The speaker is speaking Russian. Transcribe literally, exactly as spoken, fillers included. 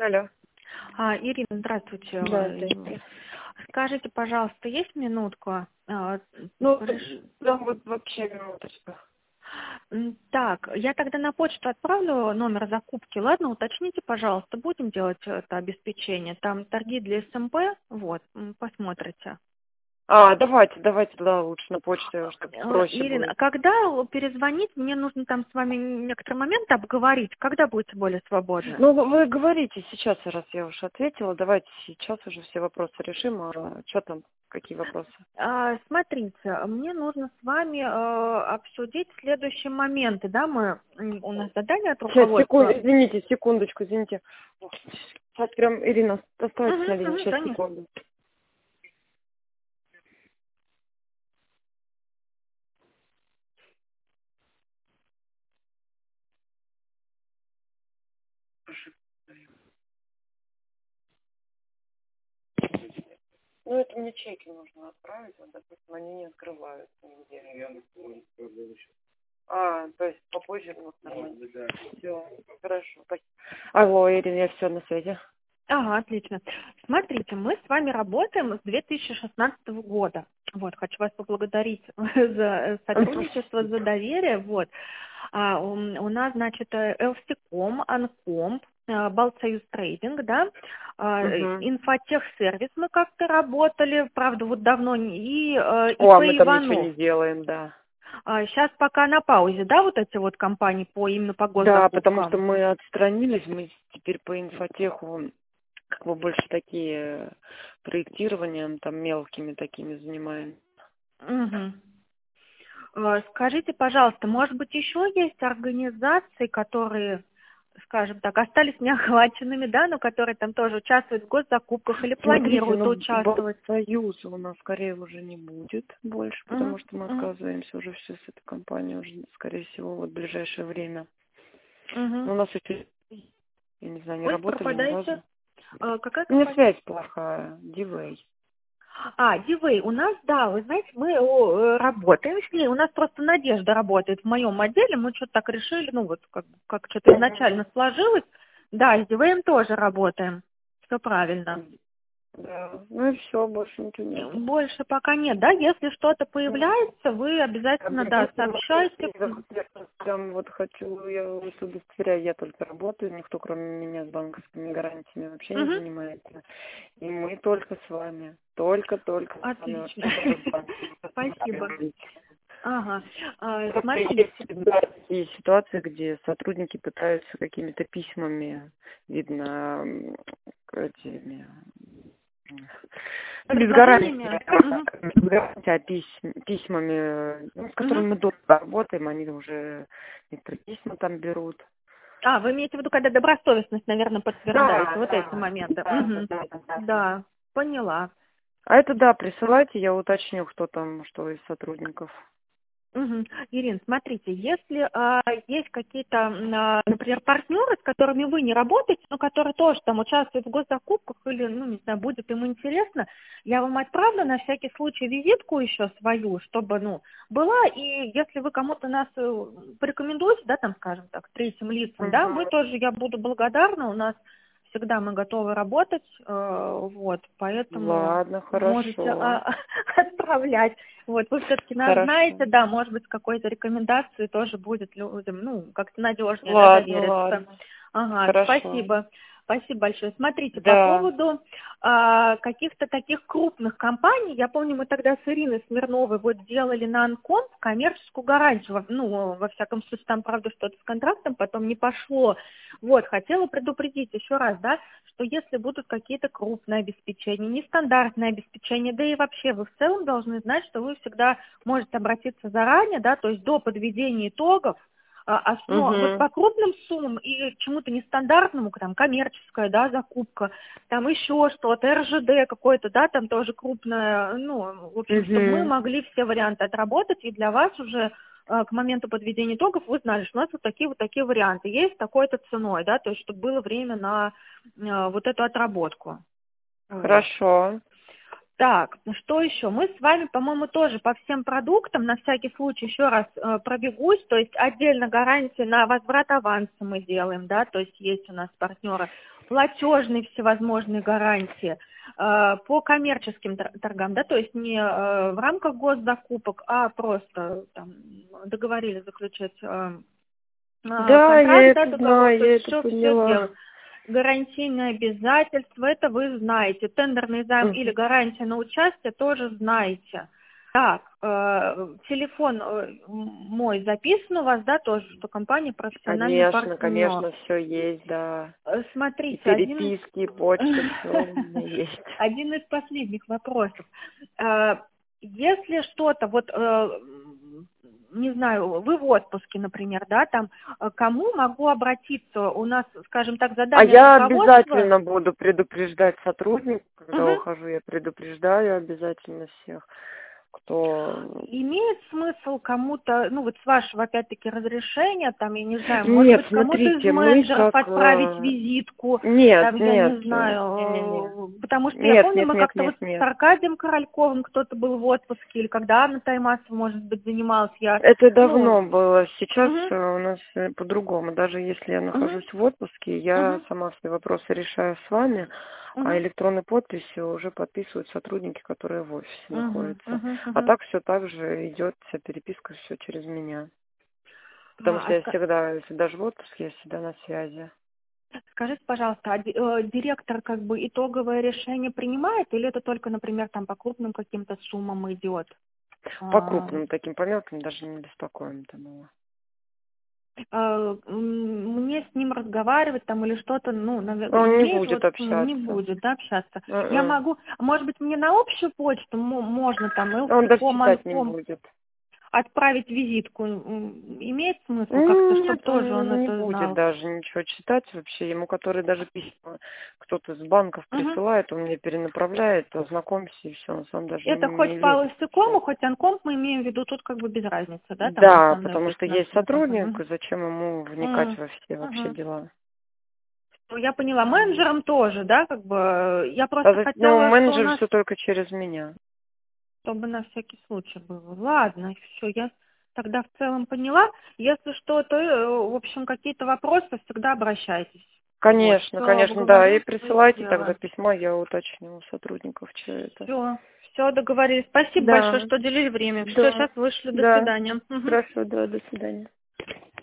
Алло. А, Ирина, здравствуйте. Здравствуйте. Скажите, пожалуйста, есть минутку? А, Ну, реш- да, вот вообще минуточку. М, Так, я тогда на почту отправлю номер закупки. Ладно, уточните, пожалуйста, будем делать это обеспечение. Там торги для СМП, вот, м, посмотрите. А, давайте, давайте туда лучше на почту, чтобы Э, проще Ирина, будет. а когда перезвонить, мне нужно там с вами некоторые моменты обговорить. Когда будете более свободны? Ну, вы вы говорите сейчас, раз я уже ответила, давайте сейчас уже все вопросы решим. А что там, какие вопросы? А, Смотрите, мне нужно с вами э, обсудить следующие моменты, да, мы, м, у нас задание от Сейчас, секунду, руководства. извините, секундочку, извините. Сейчас прям, Ирина, оставайтесь на Угу, линии, угу, сейчас, конечно. секунду. Ну, это мне чеки нужно отправить, вот, допустим, они не открываются нигде. А, то есть попозже будет нормально. Все, хорошо. Спасибо. Алло, Ирина, я все на связи. Ага, отлично. Смотрите, мы с вами работаем с две тысячи шестнадцатого года. Вот, хочу вас поблагодарить за сотрудничество, за доверие. Вот. А, у, у нас, значит, Элсиком, Анкомп, а, Балтсоюз Трейдинг, да, а, Угу. Инфотехсервис мы как-то работали, правда, вот давно, не- и э, О, а ИП мы там ничего Иванов. не делаем, да. Сейчас пока на паузе, да, вот эти вот компании по именно по Да, потому что госзакупкам? мы отстранились, мы теперь по инфотеху как бы больше такие проектированием, там мелкими такими занимаем. Мгм. Э, Скажите, пожалуйста, может быть, еще есть организации, которые, скажем так, остались неохваченными, да, но которые там тоже участвуют в госзакупках или Смотрите, планируют ну участвовать? Союза у нас скорее уже не будет больше, потому Мгм, что мы мгм, отказываемся уже все с этой компанией уже, скорее всего, вот в ближайшее время. мгм. Но у нас еще, я не знаю, не Ой, работали ни пропадаете? разу. Э, Какая У меня компания? связь плохая, дивей. А, Дивей, у нас, да, вы знаете, мы о, э, работаем с ней, у нас просто Надежда работает в моем отделе, мы что-то так решили, ну вот как, как что-то изначально сложилось, да, с Дивеем тоже работаем, все правильно. Да, ну и все, больше ничего Э, нету. Больше пока нет, да, если что-то Мгм. появляется, вы А обязательно, да, единственное, вот сообщайте. если я прям вот хочу, я вот удостоверяю, я только работаю, никто кроме меня с банковскими гарантиями вообще не Угу. занимается. И мы только с вами, только-только с вами Отлично, вообще даже с банками спасибо. говорить. Ага, А, Просто есть смотрите. всегда такие ситуации, где сотрудники пытаются какими-то письмами, видно, м, этими, м, ну, без гарантии, Предложениями? Угу. без гарантии, а письм- письмами, ну, с Угу. которыми мы долго работаем, они уже некоторые письма там берут. А, вы имеете в виду, когда добросовестность, наверное, подтверждаете, Да, вот эти да, моменты. да, да, Угу. да, да, да. Да, поняла. А это да, присылайте, я уточню, кто там, что из сотрудников. Мгм. Ирин, смотрите, если а, есть какие-то, м, а, например, партнеры, с которыми вы не работаете, но которые тоже там участвуют в госзакупках или, ну, не знаю, будет им интересно, я вам отправлю на всякий случай визитку еще свою, чтобы, ну, была, и если вы кому-то нас э, порекомендуете, да, там, скажем так, третьим лицам, да, мы Угу. тоже, я буду благодарна, у нас всегда мы готовы работать, э, вот, поэтому Ладно, можете хорошо, а, отправлять. Вот, вы все-таки нас хорошо. знаете, да, может быть, с какой-то рекомендацией тоже будет людям, ну, как-то надежнее, да, Ладно, довериться. ладно, Ага, хорошо. спасибо. Спасибо большое. Смотрите, по Да. поводу а, каких-то таких крупных компаний, я помню, мы тогда с Ириной Смирновой вот делали на Анком коммерческую гарантию, во- ну, во всяком случае, там, правда, что-то с контрактом потом не пошло. Вот, хотела предупредить еще раз, да, что если будут какие-то крупные обеспечения, нестандартные обеспечения, да и вообще вы в целом должны знать, что вы всегда можете обратиться заранее, да, то есть до подведения итогов, а, а, ну, вот Угу. по крупным суммам и чему-то нестандартному, там, коммерческая, да, закупка, там еще что-то, эр жэ дэ какой-то, да, там тоже крупное, ну, в общем, чтобы мы Угу. могли все варианты отработать, и для вас уже э, к моменту подведения итогов вы знали, что у нас вот такие вот такие варианты есть, такой-то ценой, да, то есть чтобы было время на э, вот эту отработку. Вот. Хорошо. Так, ну что еще? Мы с вами, по-моему, тоже по всем продуктам, на всякий случай еще раз э, пробегусь, то есть отдельно гарантии на возврат аванса мы делаем, да, то есть есть у нас партнеры, платежные всевозможные гарантии э, по коммерческим тор- торгам, да, то есть не э, в рамках госзакупок, а просто там, договорились заключать э, э, Да, я контракт, да, это договор, знаю, то я есть это все, все поняла. делаем. Гарантийные обязательства, это вы знаете. Тендерный займ или Мгм. гарантия на участие тоже знаете. Так, э, телефон э, мой записан у вас, да, тоже, что компания профессиональный Конечно, партнер. конечно, все есть, да. Э, И Смотрите, один из, переписки, и почта, все у меня есть. один из последних вопросов. Э, Если что-то, вот, э, не знаю, вы в отпуске, например, да, там, э, кому могу обратиться? У нас, скажем так, А задание я руководства. обязательно буду предупреждать сотрудников, когда Мгм. ухожу, я предупреждаю обязательно всех, кто... Имеет смысл кому-то, ну вот с вашего опять-таки разрешения, там, я не знаю, может Нет, быть, кому-то из смотрите, мы менеджеров как... отправить э, визитку, Нет, там, я нет, не э, не-не-не. знаю, э, потому что я Нет, помню, нет, мы нет, как-то вот нет, с нет. Аркадием Корольковым кто-то был в отпуске, или когда Анна Таймасова, может быть, занималась, я, Это ну, давно было. Сейчас угу, э, у нас э, по-другому. Даже если я угу, нахожусь в отпуске, я угу, сама все вопросы решаю с вами, а угу, электронной подписью уже подписывают сотрудники, которые в офисе угу, находятся. угу, А угу. так все так же идет, вся переписка все через меня. Потому А, что а я ска- всегда, если даже в отпуске, я всегда на связи. скажите, пожалуйста, а ди- э, директор как бы итоговое решение принимает, или это только, например, там по крупным каким-то суммам идет? По А, крупным таким, по мелким даже не беспокоим там его. э, м, мне с ним разговаривать там или что-то, ну, наве- Он не имеет будет вот, ну, не общаться. будет, да, общаться. Я М-м. могу, может быть, мне на общую почту мо- можно там Он даже элком, читать не анком будет. отправить визитку. М, Имеет смысл как-то, М, чтобы Нет, тоже он он не это будет знал? даже ничего читать вообще. Ему, который даже письма кто-то из банков Мгм. присылает, он мне перенаправляет, ознакомься и все, он сам даже Это не хоть по лезет исыкому, читать. хоть анком, мы имеем в виду, тут как бы без разницы, да, там Да, основной потому будет что есть финансовая компания. сотрудник, Мгм. зачем ему вникать М, во все вообще мгм. дела. Ну, я поняла, Вот. менеджерам тоже, да, как бы, э, я А просто за- ну, хотела, что у менеджер нас, все только через меня. чтобы на всякий случай было. Ладно, все, я тогда в целом поняла. Если что, то, э, в общем, какие-то вопросы, всегда обращайтесь. Вот, Конечно, все конечно, да. И обговорим, все присылайте тогда сделаем. письмо, я уточню у сотрудников, что это. Все, все договорились. Спасибо большое, Да, что уделили время. Все, да, сейчас вышлю. До да. свидания. Мгм. Хорошо, да, до свидания.